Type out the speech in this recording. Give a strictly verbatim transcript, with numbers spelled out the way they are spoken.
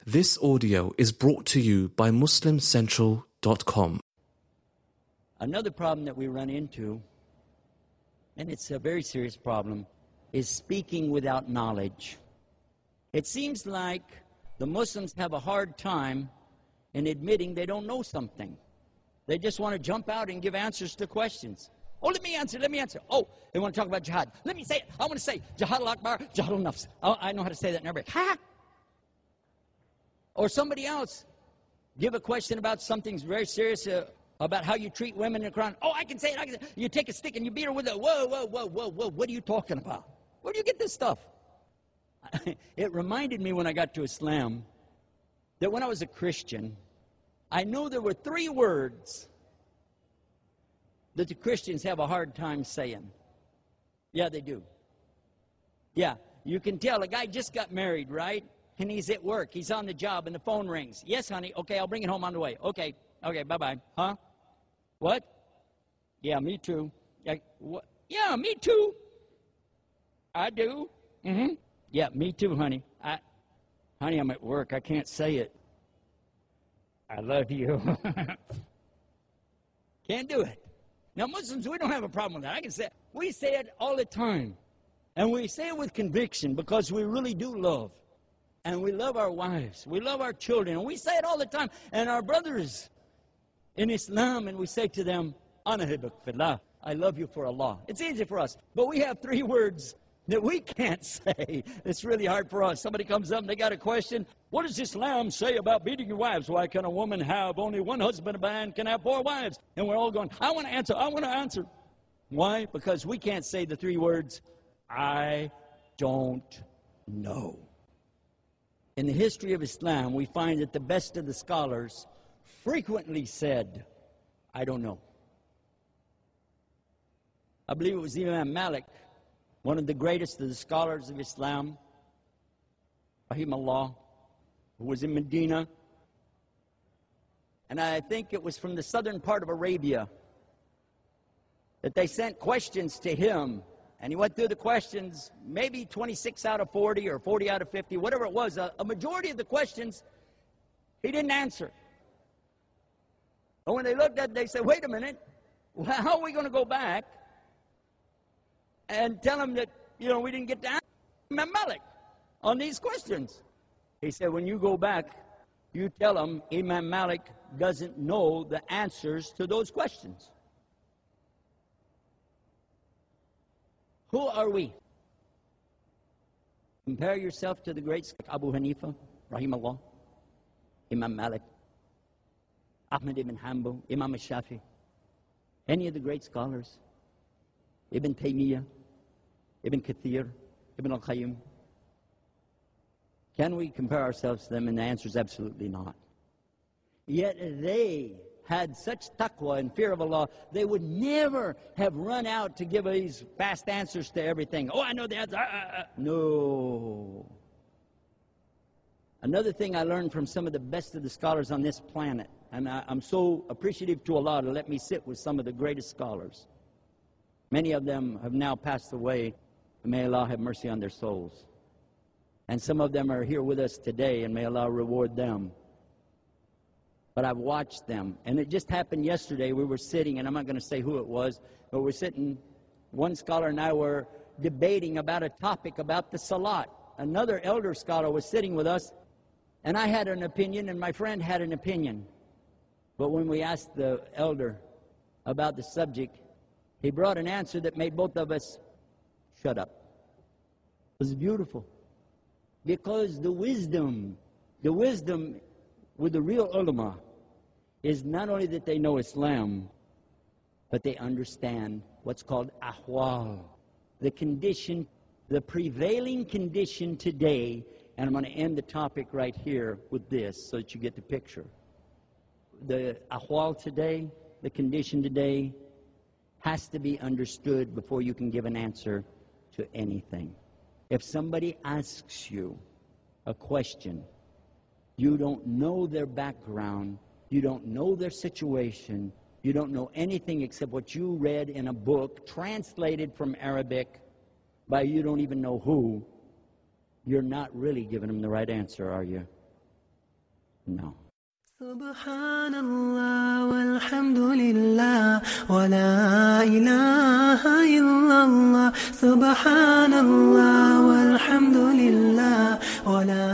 This audio is brought to you by Muslim Central dot com. Another problem that we run into, and it's a very serious problem, is speaking without knowledge. It seems like the Muslims have a hard time in admitting they don't know something. They just want to jump out and give answers to questions. Oh, let me answer, let me answer. Oh, they want to talk about jihad. Let me say it. I want to say jihad al-akbar, jihad al-nafs. Oh, I know how to say that in Arabic. Ha! Or somebody else give a question about something very serious, uh, about how you treat women in the Quran. Oh, I can say it. I can say it. You take a stick and you beat her with it. Whoa, whoa, whoa, whoa, whoa. What are you talking about? Where do you get this stuff? It reminded me when I got to Islam that when I was a Christian, I knew there were three words that the Christians have a hard time saying. Yeah, they do. Yeah, you can tell a guy just got married, right? And he's at work. He's on the job, and the phone rings. Yes, honey. Okay, I'll bring it home on the way. Okay. Okay, bye-bye. Huh? What? Yeah, me too. Yeah, what? Yeah, me too. I do. Mm-hmm. Yeah, me too, honey. I, honey, I'm at work. I can't say it. I love you. Can't do it. Now, Muslims, we don't have a problem with that. I can say it. We say it all the time. And we say it with conviction because we really do love. And we love our wives. We love our children. And we say it all the time. And our brothers in Islam, and we say to them, Ana hibbuk fillah, I love you for Allah. It's easy for us. But we have three words that we can't say. It's really hard for us. Somebody comes up and they got a question. What does Islam say about beating your wives? Why can a woman have only one husband? A man can have four wives. And we're all going, I want to answer. I want to answer. Why? Because we can't say the three words, I don't know. In the history of Islam, we find that the best of the scholars frequently said, I don't know. I believe it was Imam Malik, one of the greatest of the scholars of Islam, rahimahullah, who was in Medina. And I think it was from the southern part of Arabia that they sent questions to him. And he went through the questions, maybe twenty-six out of forty or forty out of fifty, whatever it was. A, a majority of the questions he didn't answer. And when they looked at it, they said, wait a minute, how are we going to go back and tell him that, you know, we didn't get to answer Imam Malik on these questions? He said, when you go back, you tell him Imam Malik doesn't know the answers to those questions. Who are we? Compare yourself to the greats like Abu Hanifa, rahimahullah, Imam Malik, Ahmad ibn Hanbal, Imam al-Shafi, any of the great scholars, Ibn Taymiyyah, Ibn Kathir, Ibn al-Qayyim. Can we compare ourselves to them? And the answer is absolutely not. Yet they had such taqwa and fear of Allah, they would never have run out to give these fast answers to everything. Oh, I know the answer. Uh, uh, uh. No. Another thing I learned from some of the best of the scholars on this planet, and I, I'm so appreciative to Allah to let me sit with some of the greatest scholars. Many of them have now passed away. May Allah have mercy on their souls. And some of them are here with us today, and may Allah reward them. But I've watched them. And it just happened yesterday. We were sitting, and I'm not going to say who it was, but we're sitting, one scholar and I were debating about a topic about the salat. Another elder scholar was sitting with us, and I had an opinion, and my friend had an opinion. But when we asked the elder about the subject, he brought an answer that made both of us shut up. It was beautiful. Because the wisdom, the wisdom with the real ulama is not only that they know Islam, but they understand what's called ahwal, the condition, the prevailing condition today. And I'm going to end the topic right here with this so that you get the picture. The ahwal today, the condition today, has to be understood before you can give an answer to anything. If somebody asks you a question, you don't know their background, you don't know their situation, you don't know anything except what you read in a book translated from Arabic by you don't even know who, you're not really giving them the right answer, are you? No. Subhanallah walhamdulillah wa la ilaha illallah. Subhanallah walhamdulillah wa la